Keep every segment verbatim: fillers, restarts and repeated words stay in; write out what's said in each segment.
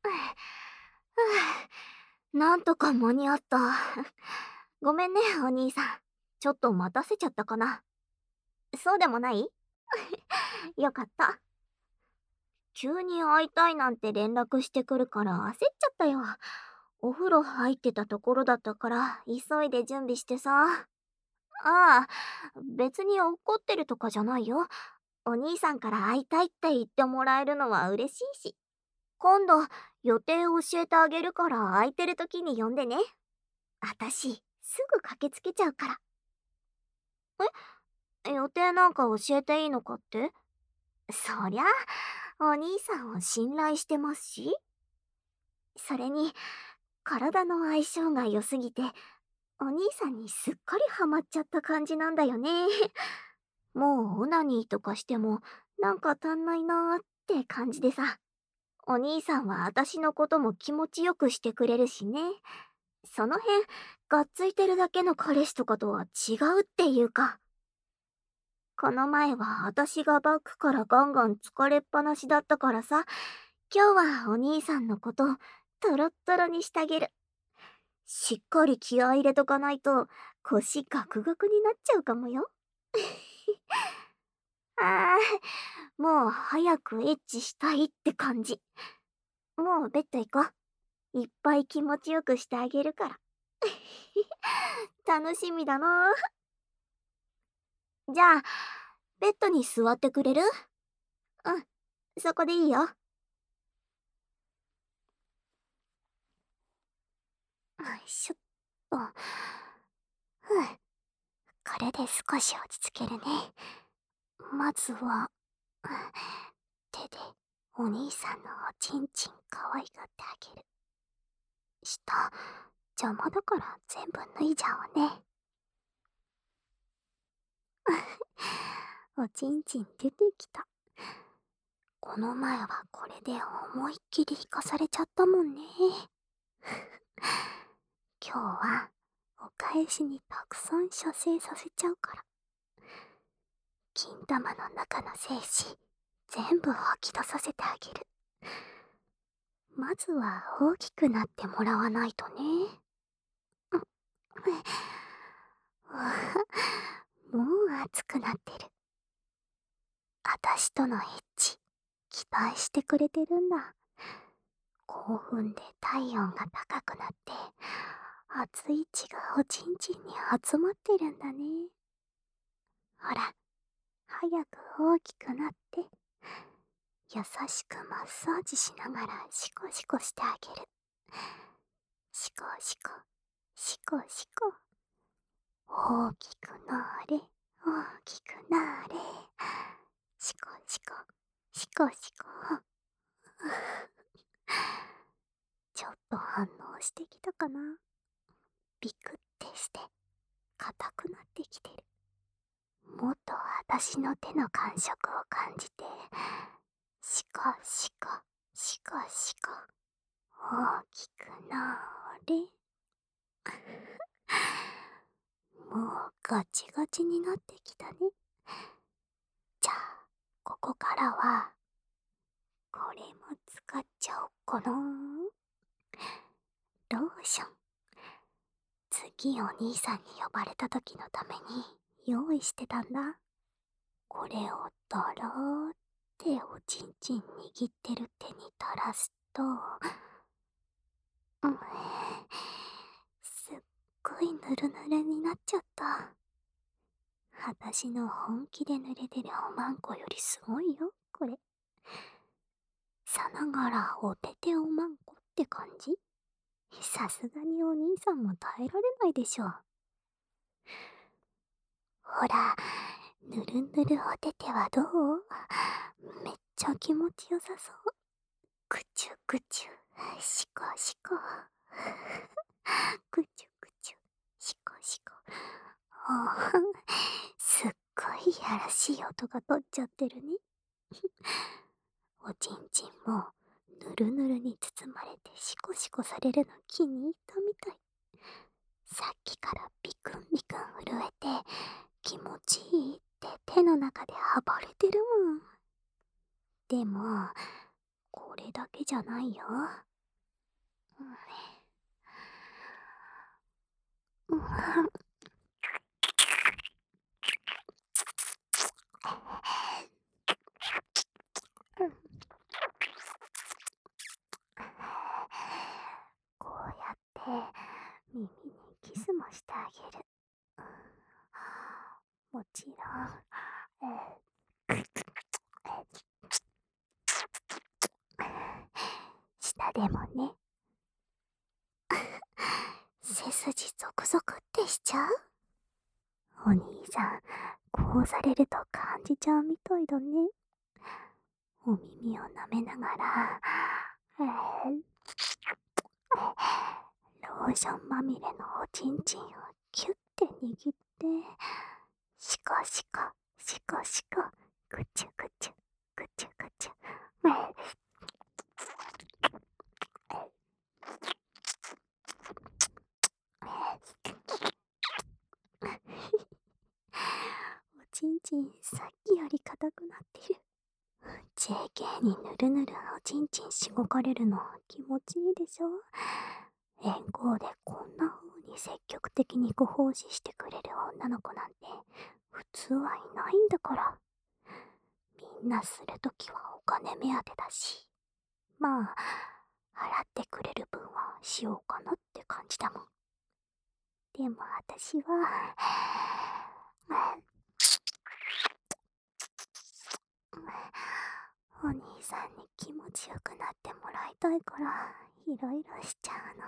なんとか間に合った。ごめんね、お兄さん。ちょっと待たせちゃったかな。そうでもない？よかった。急に会いたいなんて連絡してくるから焦っちゃったよ。お風呂入ってたところだったから急いで準備してさ。ああ、別に怒ってるとかじゃないよ。お兄さんから会いたいって言ってもらえるのは嬉しいし。今度予定教えてあげるから空いてる時に呼んでね。あたしすぐ駆けつけちゃうから。え、予定なんか教えていいのかって？そりゃお兄さんを信頼してますし。それに体の相性が良すぎてお兄さんにすっかりハマっちゃった感じなんだよね。もうオナニーとかしてもなんか足んないなーって感じでさ。お兄さんは私のことも気持ちよくしてくれるしね。その辺がっついてるだけの彼氏とかとは違うっていうか。この前は私がバックからガンガン疲れっぱなしだったからさ、今日はお兄さんのことトロットロにしてあげる。しっかり気合い入れとかないと腰ガクガクになっちゃうかもよ。あー、もう早くエッチしたいって感じ。もうベッド行こう。いっぱい気持ちよくしてあげるから。楽しみだな。じゃあ、ベッドに座ってくれる？うん、そこでいいよ。よいしょっと。ふう、これで少し落ち着けるね。まずは、うん、手でお兄さんのおちんちん可愛がってあげる。下、邪魔だから全部脱いじゃうね。おちんちん出てきた。この前はこれで思いっきり引かされちゃったもんね。今日はお返しにたくさん射精させちゃうから。金玉の中の精子全部吐き出させてあげる。まずは大きくなってもらわないとね。もう熱くなってる。あたしとのエッチ期待してくれてるんだ。興奮で体温が高くなって熱い血がおちんちんに集まってるんだね。ほら、早く大きくなって、優しくマッサージしながらシコシコしてあげる。シコシコ、シコシコ。大きくなれ、大きくなれ。シコシコ、シコシコ。ちょっと反応してきたかな。ビクってして硬くなってきてる。もっと私の手の感触を感じて、シコシコ、シコシコ。大きくなーれ。もうガチガチになってきたね。じゃあ、ここからは、これも使っちゃおっかな。ローション。次お兄さんに呼ばれた時のために用意してたんだ。これをドローっておちんちん握ってる手に垂らすと、うん、すっごいヌルヌルになっちゃった。私の本気で濡れてるおまんこよりすごいよ、これ。さながらおてておまんこって感じ？さすがにお兄さんも耐えられないでしょ。ほら、ぬるぬるおててはどう？めっちゃ気持ちよさそう。くちゅくちゅ、しこしこ。くちゅくちゅ、しこしこ。おー、すっごいいやらしい音が取っちゃってるね。おちんちんもぬるぬるに包まれてシコシコされるの気に入ったみたい。さっきからビクンビクン震えて気持ちいいって手の中で暴れてるもん。でも、これだけじゃないよ。 うん、こうやって耳にキスもしてあげる。もちろん、え下でもね。背筋ゾクゾクってしちゃう？お兄さん、こうされると感じちゃうみたいだね。お耳を舐めながら、えーローションまみれのおちんちんをキュッて握って、シコシコ、シコシコ、ぐちゅぐちゅ、ぐちゅぐちゅ。えーおちんちんさっきより硬くなってる。ジェーケー にぬるぬるおちんちんしごかれるの気持ちいいでしょ？遠行でこんな風に積極的にご奉仕してくれる女の子なんて普通はいないんだから。みんなするときはお金目当てだし、まあ払ってくれる分はしようかなって感じだもん。でも私はお兄さんに気持ちよくなってもらいたいからいろいろしちゃうの。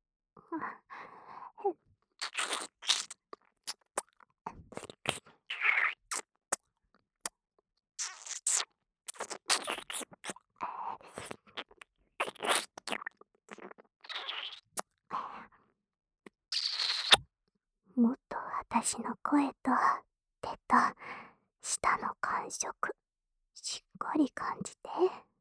もっと私の声と手と舌の感触しっかり感じて。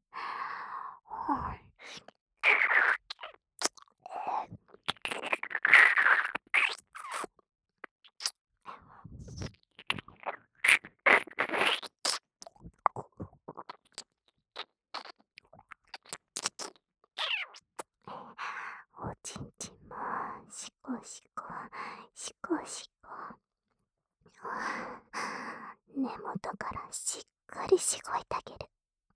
おちんちんもシコシコシコシコ、根元からしっかりしごいてあげる。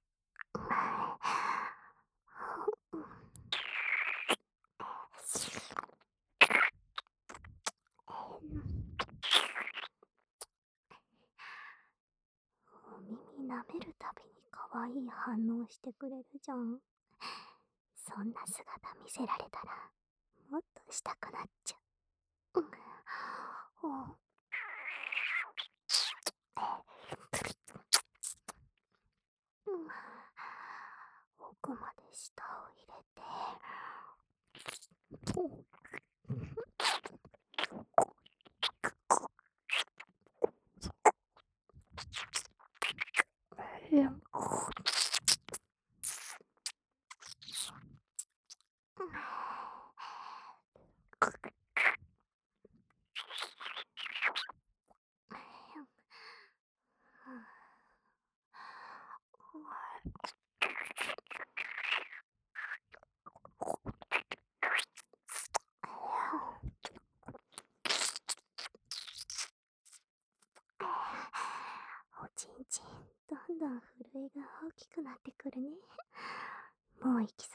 お耳舐めるたびに可愛い反応してくれるじゃん。そんな姿見せられたらもっとしたくなっちゃう。うん、うん、奥まで舌を入れて、おちんちんどんどん震えが大きくなってくるね。もう行きそう。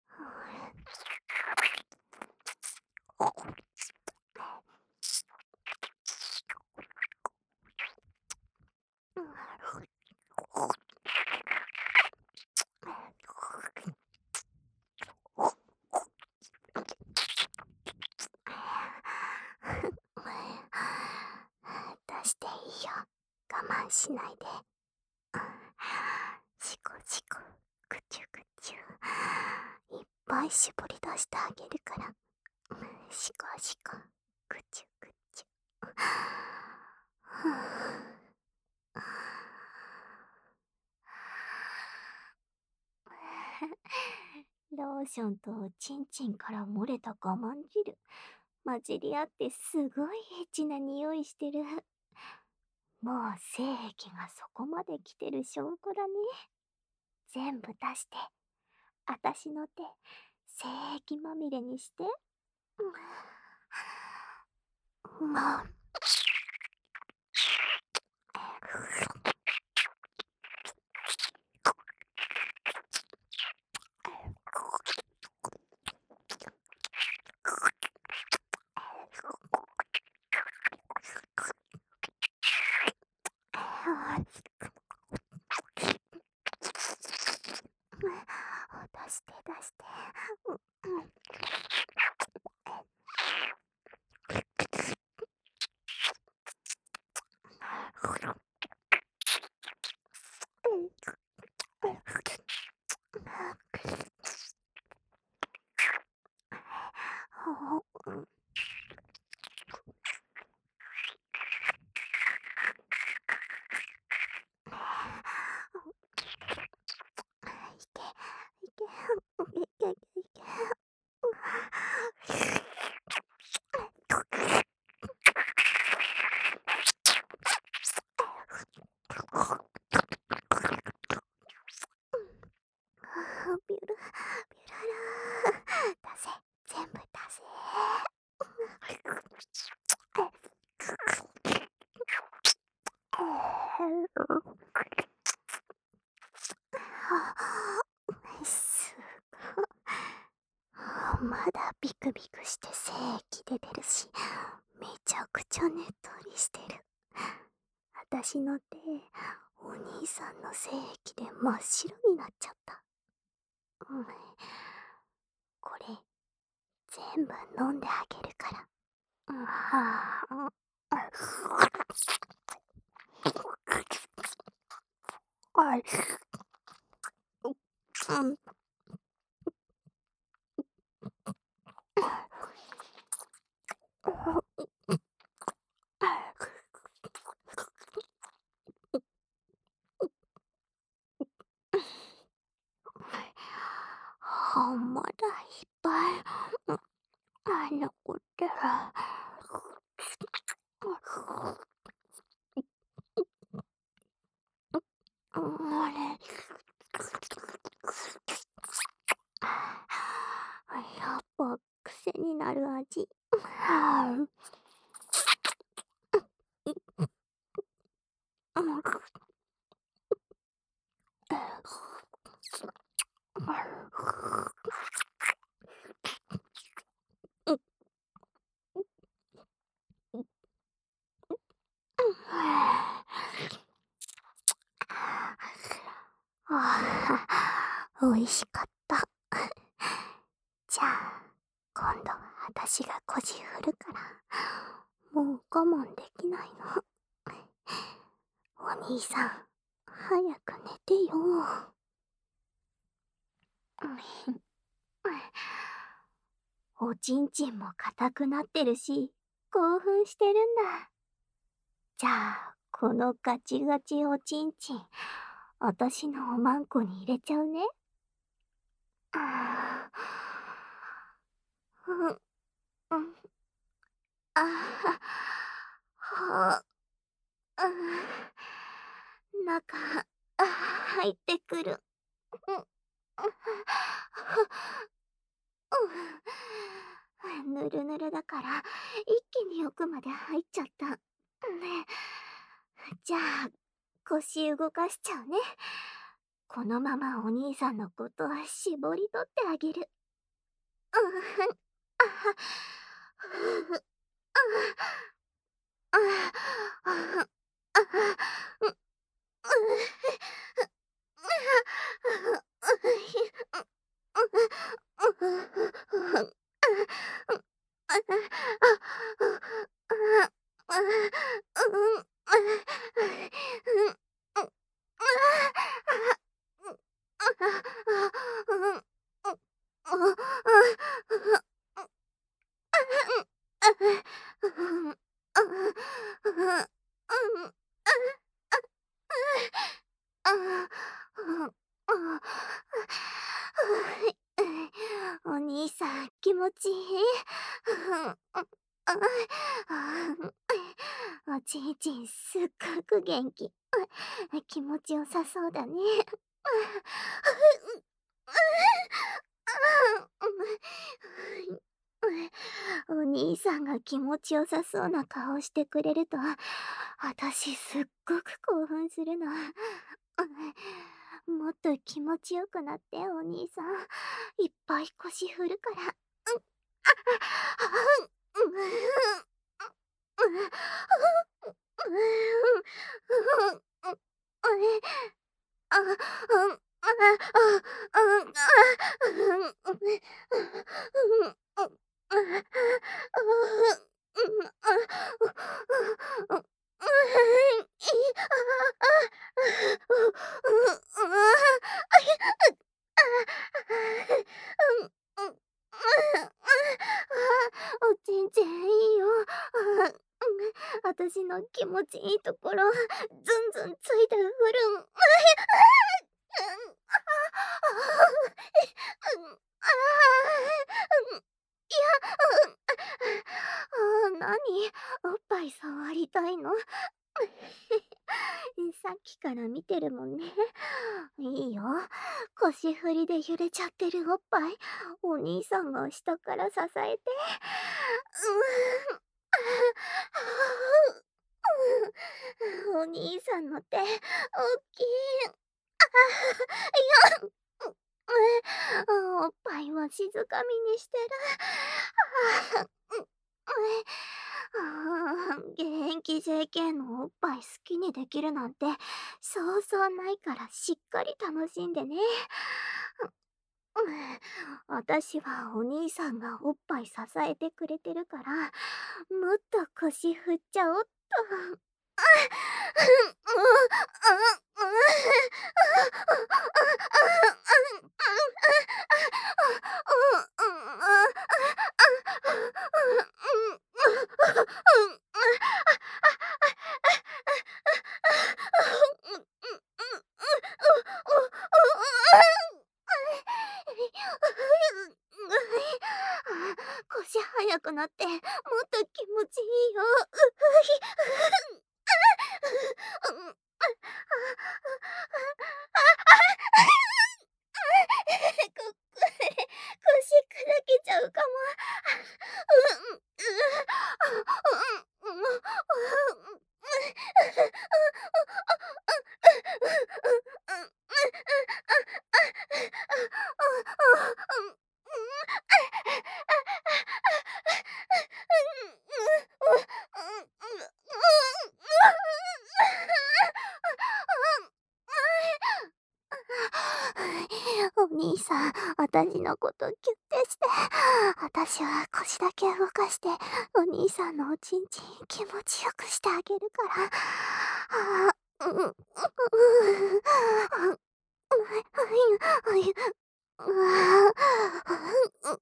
出していいよ。我慢しないで。シコシコ、ぐちゅぐちゅ。いっぱい絞り出してあげるから。シコシコ、ぐちゅぐちゅ。ローションとおちんちんから漏れた我慢汁混じり合ってすごいエッチな匂いしてる。もう性癖がそこまで来てる証拠だね。全部出して、あたしの手精液まみれにして。うん。あ出して出して。うんうん。ビュルビュララ出せ、全部出せ。すまだビクビクして精液出てるし、めちゃくちゃねっとりしてる。あたしの手、お兄さんの精液で真っ白になっちゃった。うん、これ、全部飲んであげるから。うん、はあ、あい、うん。あ、まだいっぱい、うん、あ、残ってる。うん、あれ。やっぱ癖になる味。はあ。ああ、おいしかった。じゃあ、今度は私が腰振るから、もう我慢できないの。お兄さん、早く寝てよ。おちんちんも硬くなってるし、興奮してるんだ。じゃあ、このガチガチおちんちん、あたしのおまんこに入れちゃうね。あー、うん、うん、あは、は、うん、中、あ、入ってくる。うん、うん、うん、ぬるぬるだから、一気に奥まで入っちゃった。ね、じゃあ、腰動かしちゃうね。このままお兄さんのことは絞り取ってあげる。うん、あは、ふふ、ああ、ああ、うん、うん、お兄さん、気持ちいい？おちんちんすっごく元気。気持ちよさそうだね。 兄さんが気持ちよさそうな顔してくれると、あたしすっごく興奮するの。もっと気持ちよくなって、お兄さん。いっぱい腰振るから。うん。あ、うん。うん。うん。うん。うん。うん。あ、うん。あ、あ、うん。あ、うん。うん。うん。うん。あ、うん。いああ、あ、あひうあ、うん、うん、おちんちんいいよ。あ、うん、あたしの気持ちいいところ、ずんずんついてくるん。あひうん、ああ、うん、ああ、うん、いや、うん、ああ、なに、おっぱい触りたいの？さっきから見てるもんね。いいよ。腰振りで揺れちゃってるおっぱい、お兄さんが下から支えて。うーん。お兄さんの手、おっきい。ああ、いや、う、おっぱいは静かみにしてる。ああ、う、ああ、現役 ジェーケー のおっぱい好きにできるなんて、そうそうないからしっかり楽しんでね。うん、あたしはお兄さんがおっぱい支えてくれてるから、もっと腰振っちゃおっと。あ、うん、もう、あ、うん、あ、あ、あ、あ、あ、あ、うん、あ、あ、うん、腰速くなって、もっと気持ちいいよ。う、うひ、うん、あ、あ、ここれ、腰砕けちゃうかも。うん、うん、うん、うん、うん、うん、うん。お兄さん、あたしのことキュッてして。あたしは腰だけ動かして、お兄さんのおちんちん気持ちよくしてあげるから。ああ、うん、うん、うん、うん、うん、うわあ、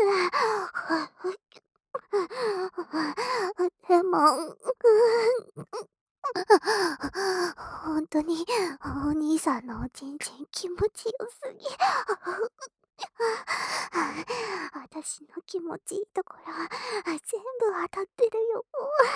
でも、ほんとにお兄さんのおちんちん気持ちよすぎ。あたしの気持ちいいところ、全部当たってるよ。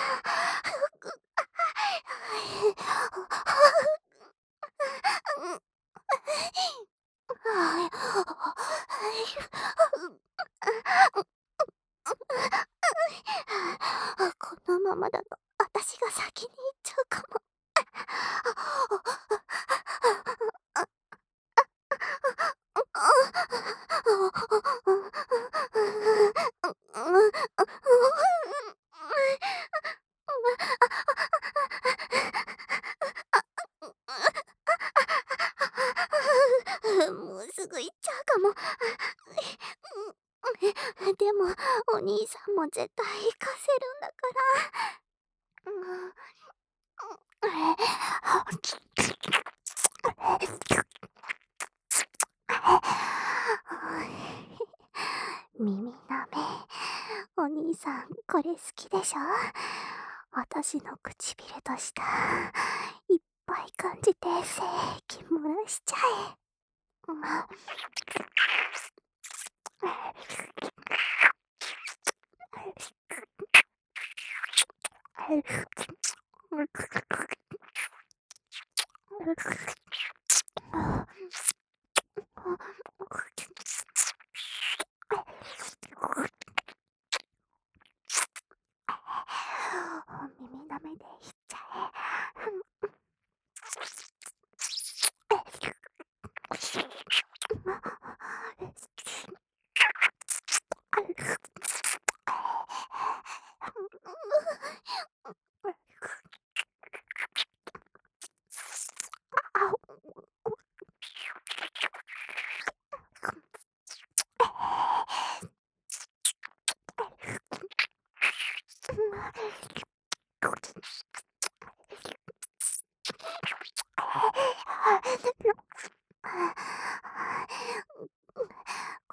このままだと、あたしが先に行っちゃうかも。もうすぐ行っちゃうかも。でも、お兄さんも絶対行かせるんだから。うん。耳なめ。お兄さん、これ好きでしょ？あたしの唇と舌、いっぱい感じて精液漏らしちゃえ。うん。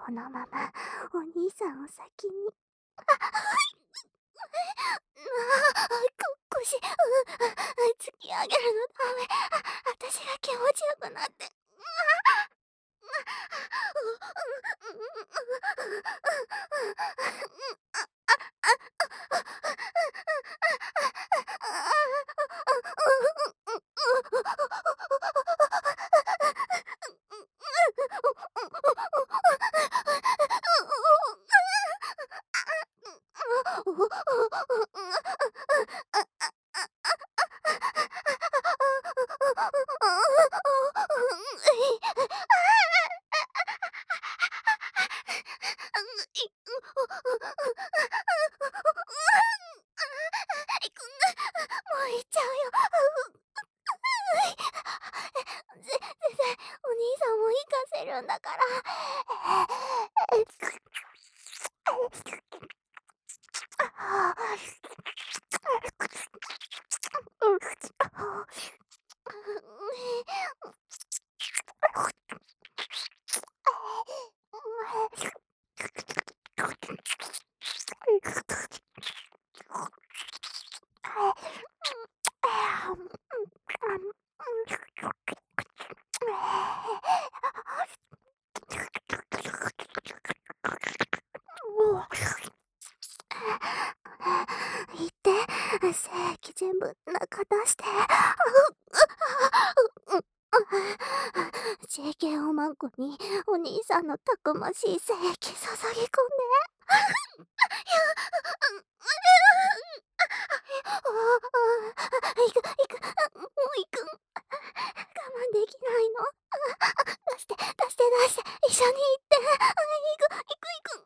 このままお兄さんを先に。あ、こ腰、うん、突き上げるのダメ。あ、私が気持ちよくなって。もう行っちゃうよ。ぜ全然お兄さんも行かせるんだから。言って、精液全部中出して。ジェーケー おまんこにお兄さんのたくましい精液注ぎ込んで。行く行く、もう行く。我慢できないの。出して出して出して、一緒に行って。行く行く行く。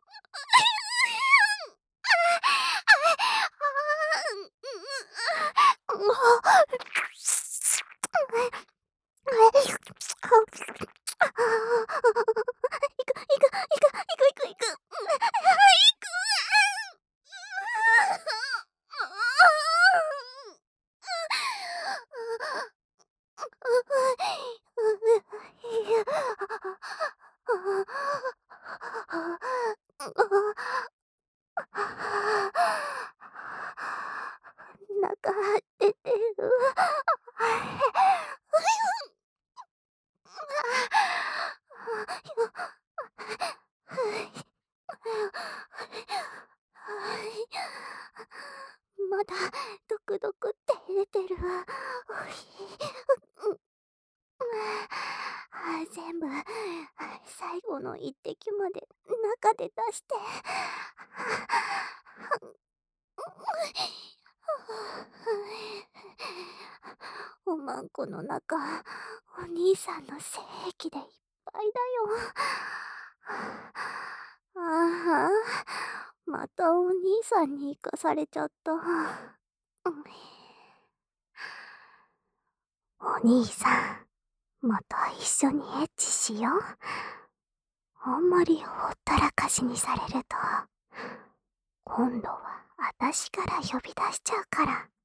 中出てる。まだドクドクって出てる。全部最後の一滴まで中で出して。おまんこの中、お兄さんの精液でいっぱいだよ。ああ、またお兄さんに生かされちゃった。お兄さん、また一緒にエッチしよう。あんまりほったらかしにされると、今度はあたしから呼び出しちゃうから。